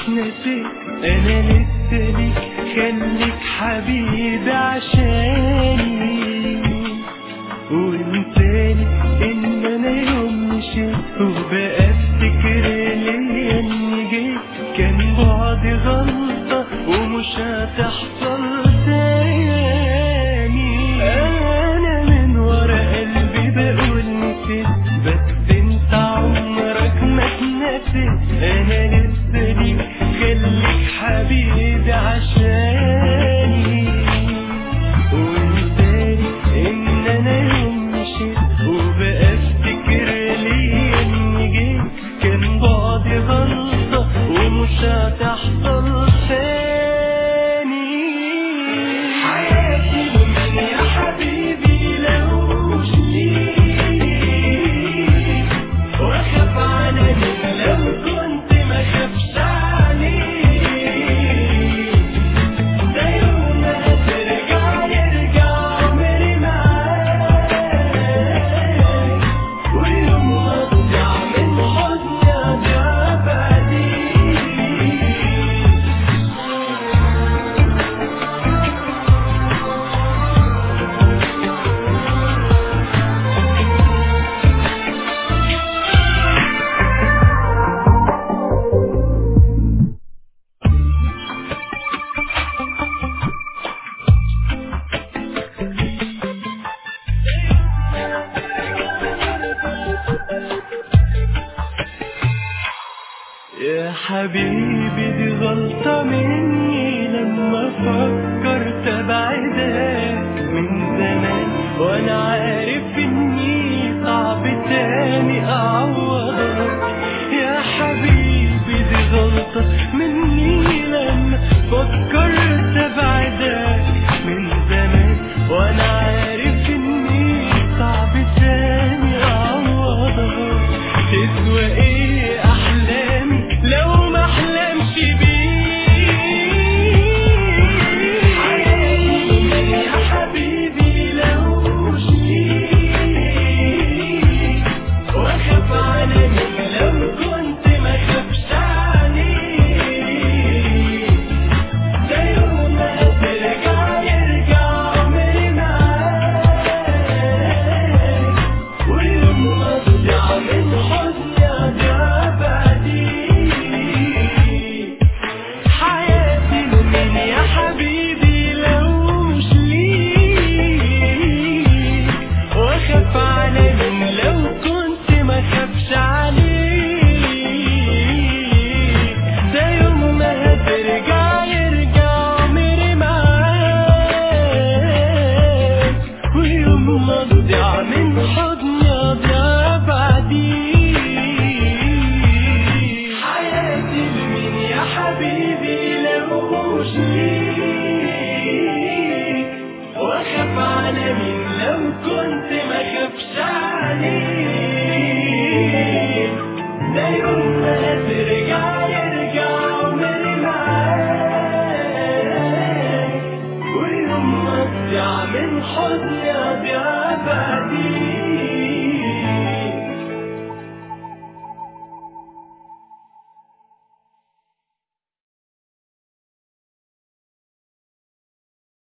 اتنسيت انا لسه ليك، خليك حبيبي عشاني وانساني ان انا يوم مشيت وبقى افتكر ليا اني جيت. كان بعدي غلطة ومش هتحصل تاني. انا من ورا قلبي بقول نسيت، بس انت عمرك ما اتنسيت. انا لسه ليك، خليك حبيبي عشاني وانساني ان انا يوم مشيت وبقى افتكر ليا اني جيت. كان بعدي غلطة ومش هتحصل تاني. حياتي ومن يا حبيبي لو مش ليك، واخاف على مين لو كنت ما خافش عليك. ده يوم ما هترجع يرجع عمري معاك، ويوم ما اضيع من حضني اضيع بعديك. يا حبيبي دي غلطة مني لما فكرت ابعدك من زمان، وانا عارف اني صعب تاني اعوضك. يا حبيبي دي غلطة مني لما فكرت ابعدك من زمان، وانا عارف اني صعب تاني اعوضك. تسوى ايه احلامي لو ما احلمش بيك؟ حياتي يا حبيبي لو مش ليك، واخاف على مين لو كنت ما خافش عليك. ده يوم ما هترجع يرجع عمري معاك، ويوم ما اضيع من حضني اضيع بعديك. حياتي لمين يا حبيبي لو مش ليك، واخاف على مين لو كنت ما خافش عليك. ده يوم ما هترجع يرجع عمري معاك، ويوم ما اضيع من حضني اضيع بعديك. حياتي لمين يا حبيبي لو مش ليك، واخاف على مين لو كنت ما خافش عليك. ده يوم ما هترجع يرجع عمري معاك، ويوم ما اضيع من حضني اضيع بعديك.